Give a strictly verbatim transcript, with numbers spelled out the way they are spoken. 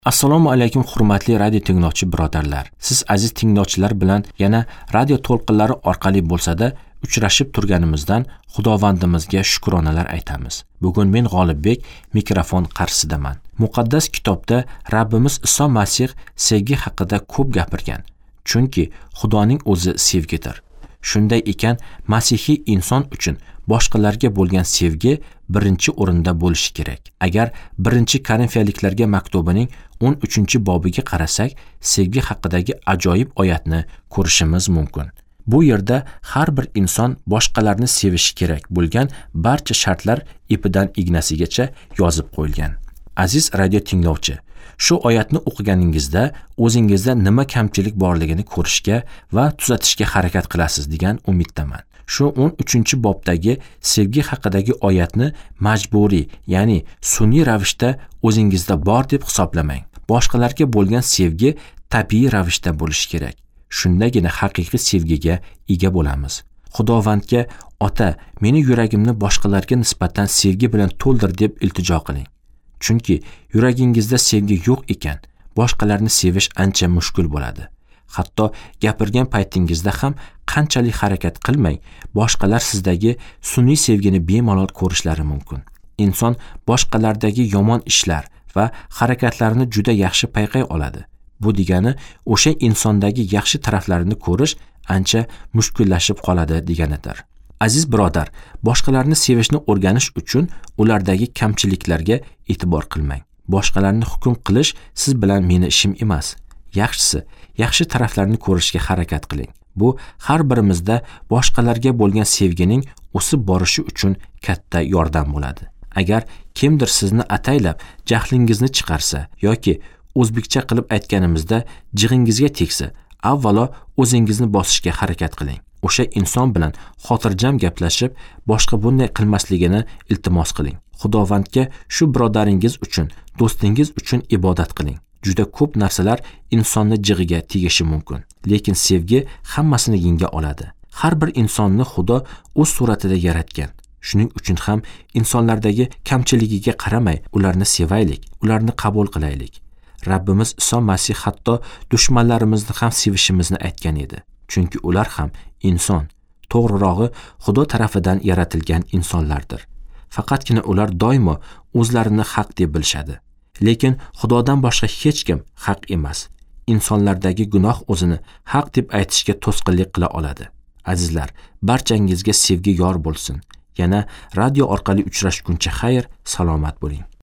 Assalomu alaykum hurmatli radio tinglovchi birodarlar. Siz aziz tinglovchilar bilan yana radio to'lqinlari orqali bo'lsa-da uchrashib turganimizdan Xudovandimizga shukronalar aytamiz. Bugun men G'olibbek mikrofon qarshisidaman. Muqaddas kitobda Rabbimiz Iso Masih sevgi haqida ko'p gapirgan. Chunki Xudoning o'zi sevgidir. Shunday ekan, masihiy inson uchun boshqalarga bo'lgan sevgi birinchi o'rinda bo'lishi kerak. Agar birinchi Korinfiyaliklarga maktubining o'n uchinchi bobiga qarasak, sevgi haqidagi ajoyib oyatni ko'rishimiz mumkin. Bu yerda har bir inson boshqalarni sevishi kerak bo'lgan barcha shartlar ipidan ignasigacha yozib qo'yilgan. Aziz radio tinglovchi, shu oyatni o'qiganingizda o'zingizda nima kamchilik borligini ko'rishga va tuzatishga harakat qilasiz degan umiddaman. Shu o'n uchinchi bobdagi sevgi haqidagi oyatni majburiy, ya'ni sun'iy ravishda o'zingizda bor deb hisoblamang. Boshqalarga bo'lgan sevgi tabiiy ravishda bo'lishi kerak. Shundagina haqiqiy sevgiga ega bo'lamiz. Xudovandga, Ota, meni yuragimni boshqalarga nisbatan sevgi bilan to'ldir deb iltijo qiling. Chunki yuragingizda sevgi yo'q ekan, boshqalarni sevish ancha mushkul bo'ladi. Hatto gapirgan paytingizda ham qanchalik harakat qilmang, boshqalar sizdagi sun'iy sevgini bemalol ko'rishlari mumkin. Inson boshqalardagi yomon ishlar va harakatlarini juda yaxshi payqay oladi. Bu degani o'sha insondagi yaxshi taraflarini ko'rish ancha mushkullashib qoladi deganidir. Aziz birodar, boshqalarni sevishni o'rganish uchun ulardagi kamchiliklarga e'tibor qilmang. Boshqalarni hukm qilish siz bilan meni ishim emas. Yaxshisi, yaxshi taraflarini ko'rishga harakat qiling. Bu har birimizda boshqalarga bo'lgan sevgining o'sib borishi uchun katta yordam bo'ladi. Agar kimdir sizni ataylab jahlingizni chiqarsa yoki o'zbekcha qilib aytganimizda jig'ingizga tegsa, avvalo o'zingizni bosishga harakat qiling. O'sha inson bilan xotirjam gaplashib, boshqa bunday qilmasligini iltimos qiling. Xudovandga shu birodaringiz uchun, do'stingiz uchun ibodat qiling. Juda ko'p narsalar insonni jig'iga tegishi mumkin, lekin sevgi hammasini yenga oladi. Har bir insonni Xudo o'z suratida yaratgan. Shuning uchun ham insonlardagi kamchiligiga qaramay, ularni sevaylik, ularni qabul qilaylik. Rabbimiz Iso Masih hatto dushmanlarimizni ham sevishimizni aytgan edi. Chunki ular ham inson, to'g'rirog'i Xudo tarafidan yaratilgan insonlardir. Faqatgina ular doimo o'zlarini haq deb bilishadi. Lekin Xudodan boshqa hech kim haq emas. Insonlardagi gunoh o'zini haq deb aytishga to'sqinlik qila oladi. Azizlar, barchangizga sevgi yor bo'lsin. Yana radio orqali uchrashguncha xayr, salomat bo'ling.